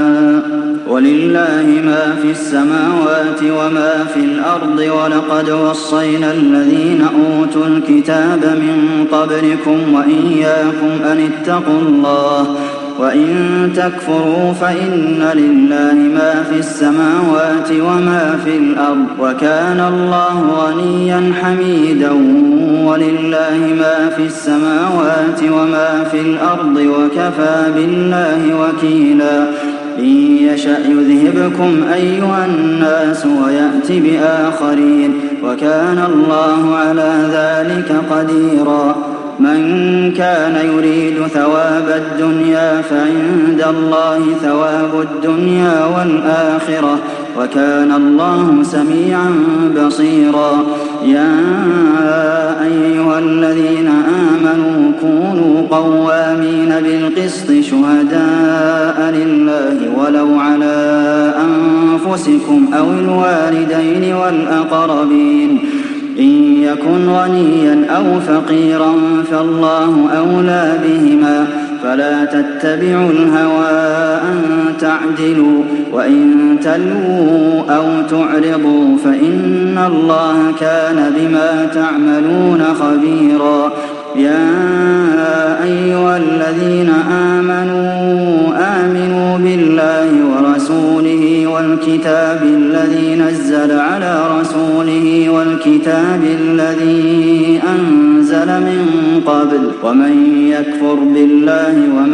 ولله ما في السماوات وما في الأرض ولقد وصينا الذين أوتوا الكتاب من قبلكم وإياكم أن اتقوا الله وإن تكفروا فإن لله ما في السماوات وما في الأرض وكان الله غنيا حميدا ولله ما في السماوات وما في الأرض وكفى بالله وكيلا إن يشأ يذهبكم أيها الناس ويأت بآخرين وكان الله على ذلك قديرا من كان يريد ثواب الدنيا فعند الله ثواب الدنيا والآخرة وكان الله سميعا بصيرا يا أيها الذين آمنوا كونوا قوامين بالقسط شهداء لله ولو على أنفسكم أو الوالدين والأقربين إن يكن غنيا أو فقيرا فالله أولى بهما فلا تتبعوا الهوى أن تعدلوا وإن تلووا أو تعرضوا فإن الله كان بما تعملون خبيرا. يا أيها الذين آمنوا آمنوا بالله ورسوله والكتاب الذي نزل على رسوله والكتاب الذي أنزل من قبل ومن يكفر بالله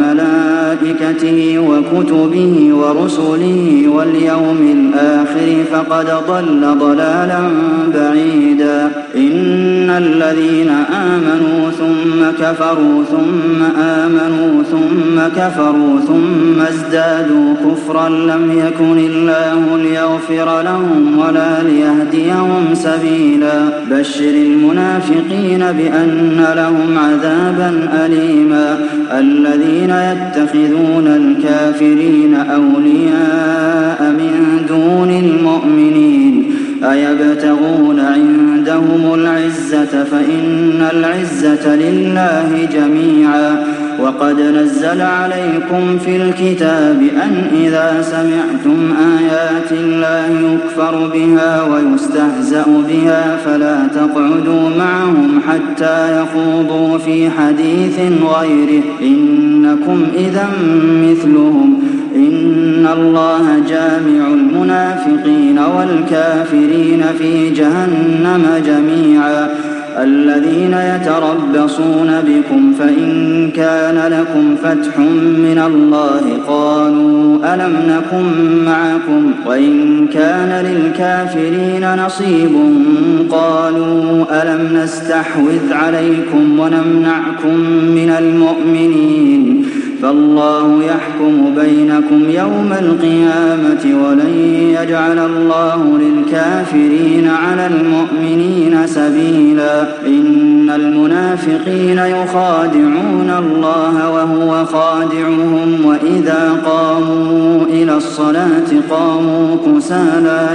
وملائكته وكتبه ورسله واليوم الآخر فقد ضل ضلالا بعيدا. إن الذين آمنوا ثم كفروا ثم آمنوا ثم كفروا ثم ازدادوا كفرا لم يكن الله ليغفر لهم ولا ليهديهم سبيلا. بشر المنافقين بأن لهم عذابا أليما. الذين يتخذون الكافرين أولياء من دون المؤمنين أيبتغون عندهم العزة فإن العزة لله جميعا. وقد نزل عليكم في الكتاب أن إذا سمعتم آيات الله يكفر بها ويستهزأ بها فلا تقعدوا معهم حتى يخوضوا في حديث غيره إنكم إذا مثلهم. إن الله جامع المنافقين والكافرين في جهنم جميعا. الذين يتربصون بكم فإن كان لكم فتح من الله قالوا ألم نكن معكم وإن كان للكافرين نصيب قالوا ألم نستحوذ عليكم ونمنعكم من المؤمنين فالله يحكم بينكم يوم القيامة ولن يجعل الله للكافرين على المؤمنين سبيلا. إن المنافقين يخادعون الله وهو خادعهم وإذا قاموا إلى الصلاة قاموا كسالى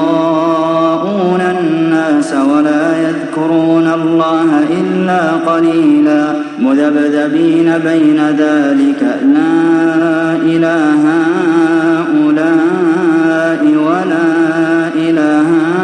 يراءون الناس ولا يذكرون الله إلا قليلا. مذبذبين بين ذلك لا إله هؤلاء ولا إله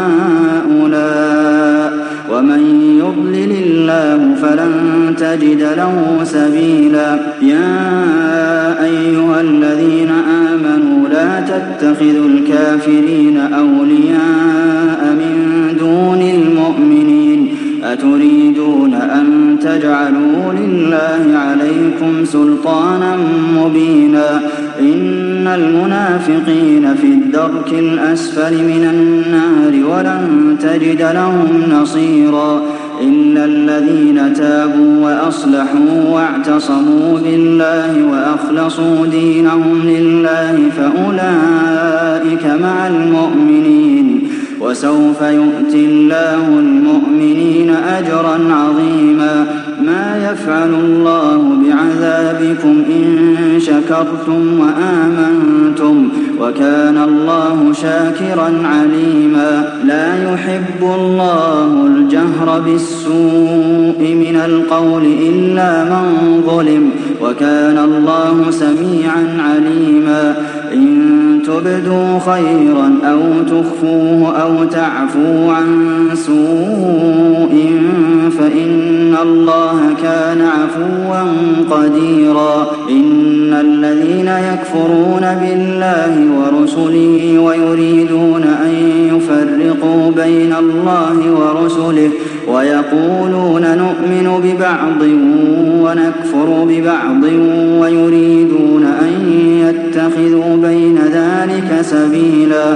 هؤلاء ومن يضلل الله فلن تجد له سبيلا. يا أيها الذين آمنوا لا تتخذوا الكافرين أولياء من دون المؤمنين أتريدون أن تجعلوا لله عليكم سلطانا مبينا. إن المنافقين في الدرك الأسفل من النار ولن تجد لهم نصيرا. إلا الذين تابوا وأصلحوا واعتصموا بالله وأخلصوا دينهم لله فأولئك مع المؤمنين وسوف يؤتي الله المؤمنين أجرا عظيما. ما يفعل الله بعذابكم إن شكرتم وآمنتم وكان الله شاكرا عليما. لا يحب الله الجهر بالسوء من القول إلا من ظلم وكان الله سميعا عليما. إن تبدوا خيرا أو تخفوه أو تعفوا عن سوء فإن الله كان عفوا قديرا. إن الذين يكفرون بالله ورسله ويريدون أن يفرقوا بين الله ورسله ويقولون نؤمن ببعض ونكفر ببعض ويريدون أن يتخذوا بين ذلك سبيلا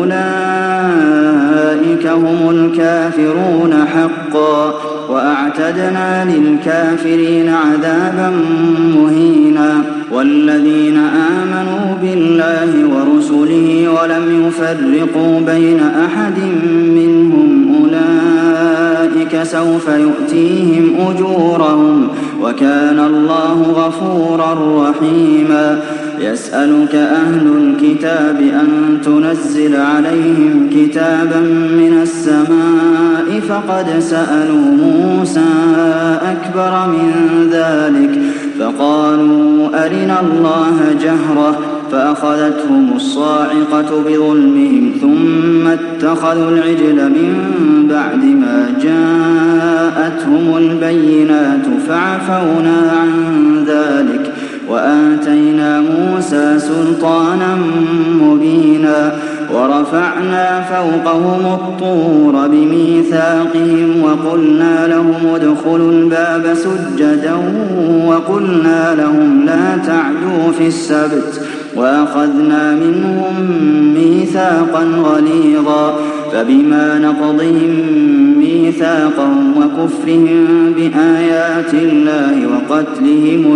أولئك هم الكافرون حقا وأعتدنا للكافرين عذابا مهينا. والذين آمنوا بالله ورسله ولم يفرقوا بين أحد منهم أولئك سوف يؤتيهم أجورهم وكان الله غفورا رحيما. يسألك أهل الكتاب أن تنزل عليهم كتابا من السماء فقد سألوا موسى أكبر من ذلك فقالوا أرنا الله جهرة فأخذتهم الصاعقة بظلمهم ثم اتخذوا العجل من بعد ما جاءتهم البينات فعفونا عن ذلك وآتينا موسى سلطانا مبينا ورفعنا فوقهم الطور بميثاقهم وقلنا لهم ادخلوا الباب سجدا وقلنا لهم لا تعدوا في السبت وأخذنا منهم ميثاقا غليظا فبما نقضهم ميثاقهم وكفرهم بآيات الله وقتلهم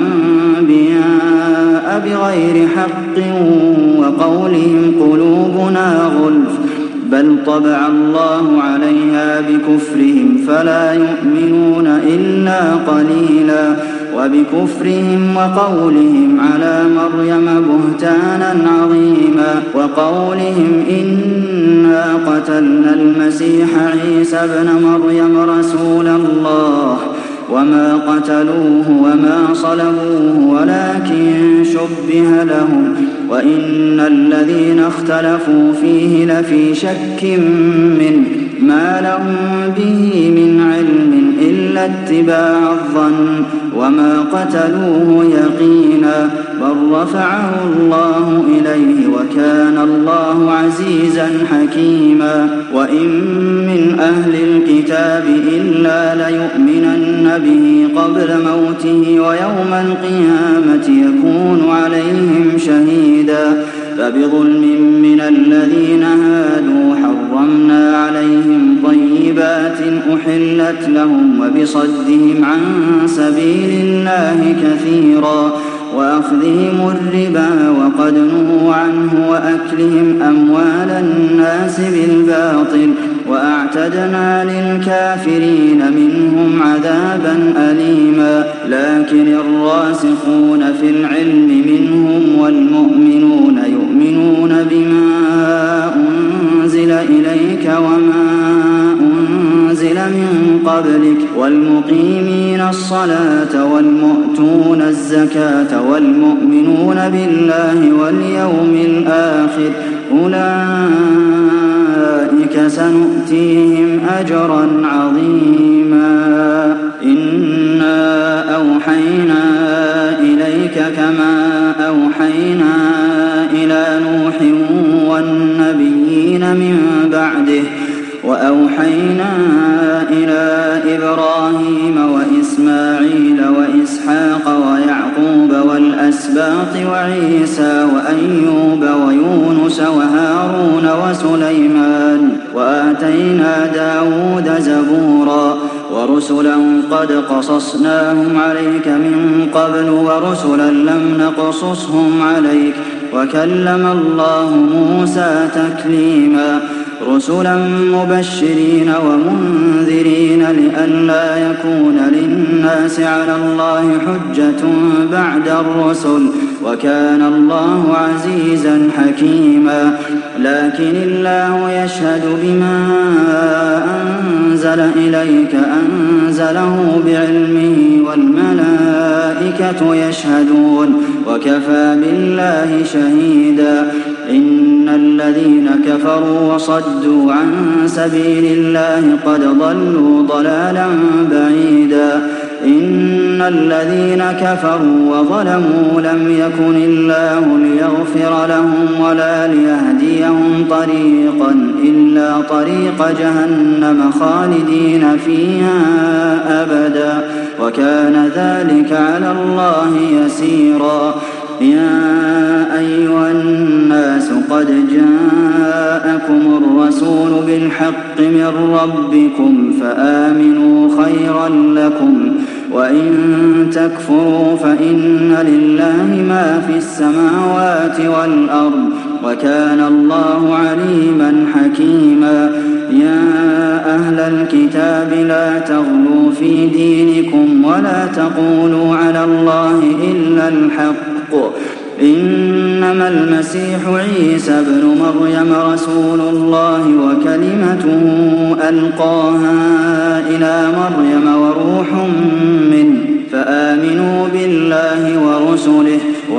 الأنبياء بغير حق وقولهم قلوبنا غلف بل طبع الله عليها بكفرهم فلا يؤمنون إلا قليلا وبكفرهم وقولهم على مريم بهتانا عظيما وقولهم إنا قتلنا المسيح عيسى ابن مريم رسول الله وما قتلوه وما صلبوه ولكن شبه لهم وإن الذين اختلفوا فيه لفي شك منه ما لهم به من علم إلا اتباع الظن وما قتلوه يقينا بل رفعه الله إليه وكان الله عزيزا حكيما وإن من أهل الكتاب إلا ليؤمنن به قبل موته ويوم القيامة يكون عليهم شهيدا فبظلم من الذين هادوا حرمنا عليهم طيبات أحلت لهم وبصدهم عن سبيل الله كثيرا وأخذهم الربا وقد نهوا عنه وأكلهم أموال الناس بالباطل وأعتدنا للكافرين منهم عذابا أليما لكن الراسخون في العلم منهم والمؤمنون يؤمنون بما أنزل إليك وما أنزل من قبلك والمقيمين الصلاة والمؤتون الزكاة والمؤمنون بالله واليوم الآخر أولئك سنؤتيهم أجرا عظيما إنا أوحينا إليك كما أوحينا إلى نوح والنبيين من بعده وأوحينا إلى إبراهيم وإسماعيل وإسحاق ويعقوب والأسباط وعيسى وأيوب ويونس وهارون وسليمان وآتينا داود زبورا ورسلا قد قصصناهم عليك من قبل ورسلا لم نقصصهم عليك وكلم الله موسى تكليما رسلا مبشرين ومنذرين لئلا يكون للناس على الله حجة بعد الرسل وكان الله عزيزا حكيما لكن الله يشهد بما أنزل إليك أنزله بعلمه والملائكة يشهدون وكفى بالله شهيدا إن الذين كفروا وصدوا عن سبيل الله قد ضلوا ضلالا بعيدا إن الذين كفروا وظلموا لم يكن الله ليغفر لهم ولا ليهديهم طريقا إلا طريق جهنم خالدين فيها أبدا وكان ذلك على الله يسيرا يا أيها الناس قد جاءكم الرسول بالحق من ربكم فآمنوا خيرا لكم وإن تكفروا فإن لله ما في السماوات والأرض وكان الله عليما حكيما يا أهل الكتاب لا تغلوا في دينكم ولا تقولوا على الله إلا الحق إنما المسيح عيسى ابن مريم رسول الله وكلمته ألقاها إلى مريم وروح منه فآمنوا بالله ورسله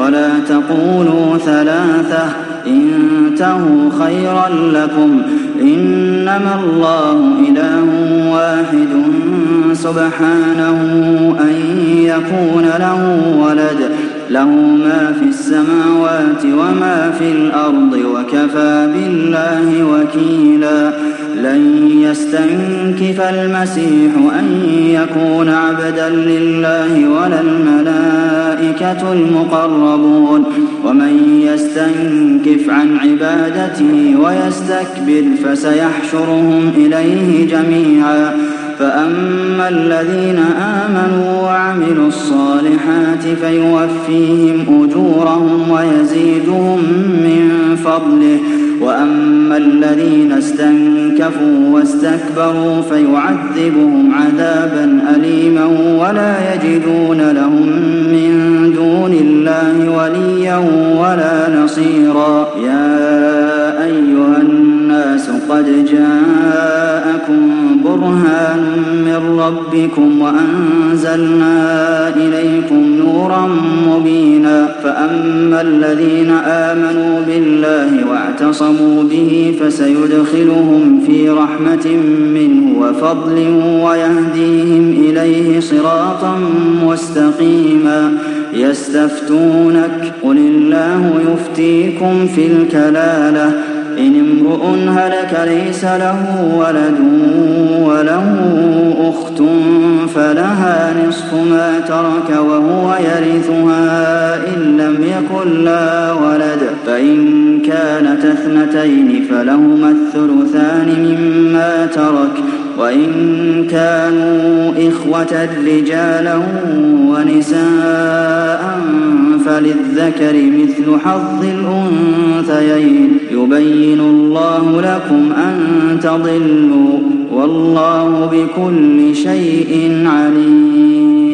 ولا تقولوا ثلاثة انتهوا خيرا لكم إنما الله إله واحد سبحانه أن يكون له ولد له ما في السماوات وما في الأرض وكفى بالله وكيلا لن يستنكف المسيح أن يكون عبدا لله ولا الملائكة المقربون ومن يستنكف عن عبادته ويستكبر فسيحشرهم إليه جميعا فأما الذين آمنوا وعملوا الصالحات فيوفيهم أجورهم ويزيدهم من فضله وأما الذين استنكفوا واستكبروا فيعذبهم عذابا أليما ولا يجدون لهم من دون الله وليا ولا نصيرا يا أيها الناس قد جاءكم برهان من ربكم وأنزلنا إليكم نورا مبينا فأما الذين آمنوا بالله واعتصموا به فسيدخلهم في رحمة منه وفضل ويهديهم إليه صراطا مستقيما يستفتونك قل الله يفتيكم في الكلالة إن امرؤ هلك ليس له ولد وله أخت فلها نصف ما ترك وهو يرثها إن لم يكن لها ولد فإن كانت اثنتين فلهما الثلثان مما ترك وإن كانوا إخوة رجالا ونساء فللذكر مثل حظ الأنثيين يبين الله لكم أن تضلوا والله بكل شيء عليم